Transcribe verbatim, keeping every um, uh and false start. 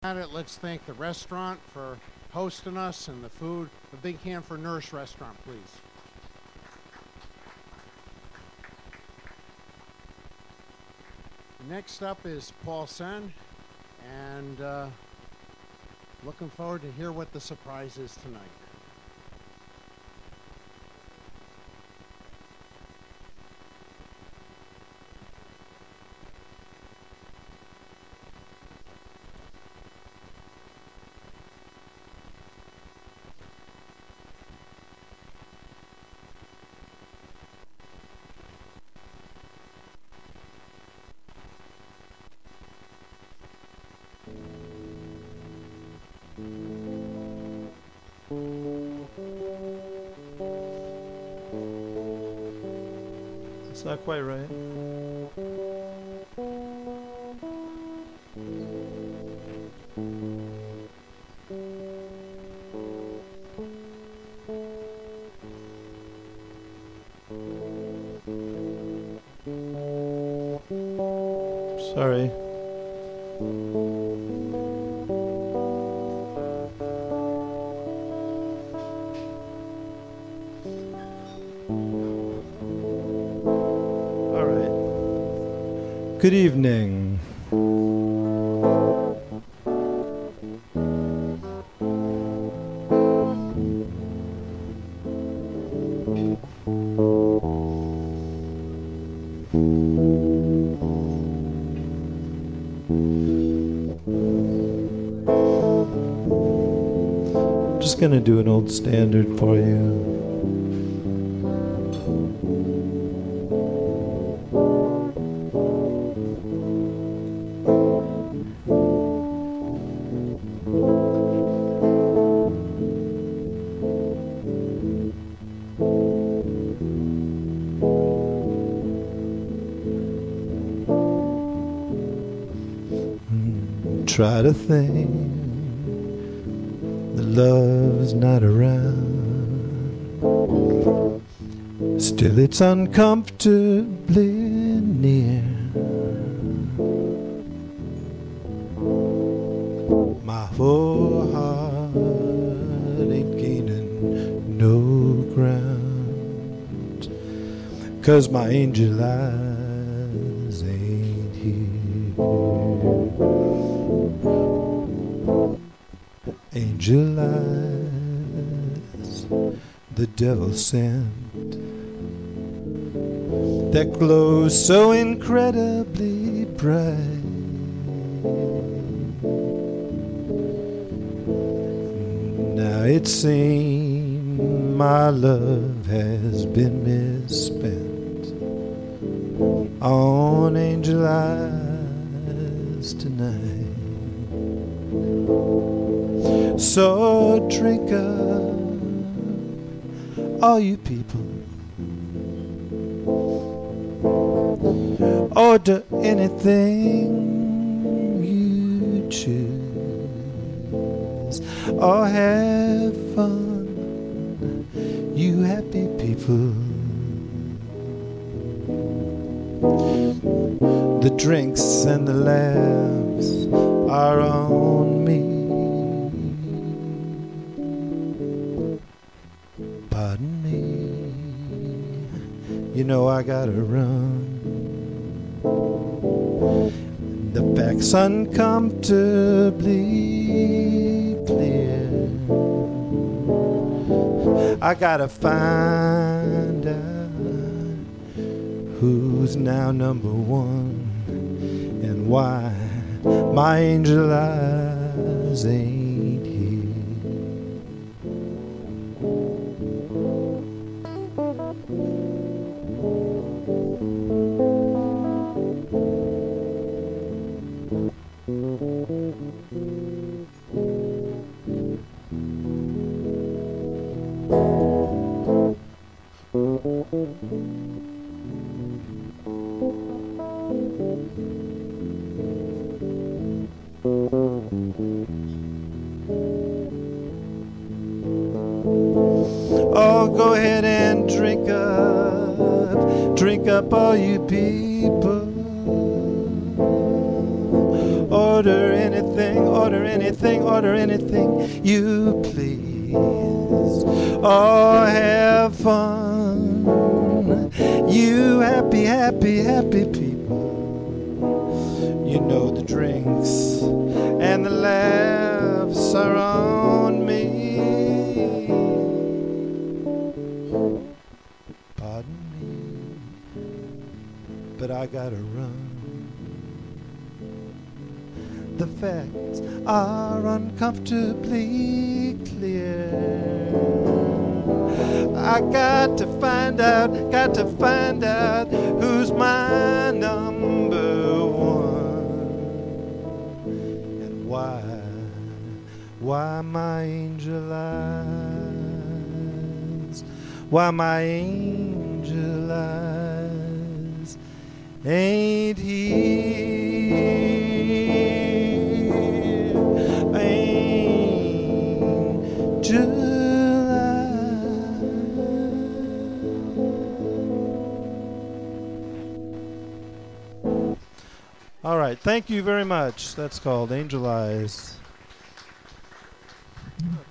At it, let's thank the restaurant for hosting us and the food. A big hand for Nurse Restaurant, please. Next up is Paul Sen, and uh, looking forward to hear what the surprise is tonight. It's not quite right. Sorry. Good evening. Just gonna do an old standard for you. Try to think that love's not around. Still it's uncomfortably near. My whole heart ain't gaining no ground, 'cause my angel eyes ain't here. Angel eyes, the devil sent, that glow so incredibly bright. Now it seems my love has been misspent on angel eyes tonight. So drink up, all you people. Order anything you choose, or have fun, you happy people. The drinks and the laughs are on me. Pardon me, you know I gotta run. The facts uncomfortably clear. I gotta find out who's now number one and why my angel eyes ain't here. Oh, go ahead and drink up, drink up all you people. Order anything, order anything, order anything you please. Oh, have fun, you happy, happy, happy people. You know the drinks and the laughs are on me. Pardon me, but I gotta run. The facts are uncomfortably clear. I got to find out, got to find out who's my number one. And why, why my angel eyes, why my angel eyes ain't here. All right, thank you very much. That's called Angel Eyes.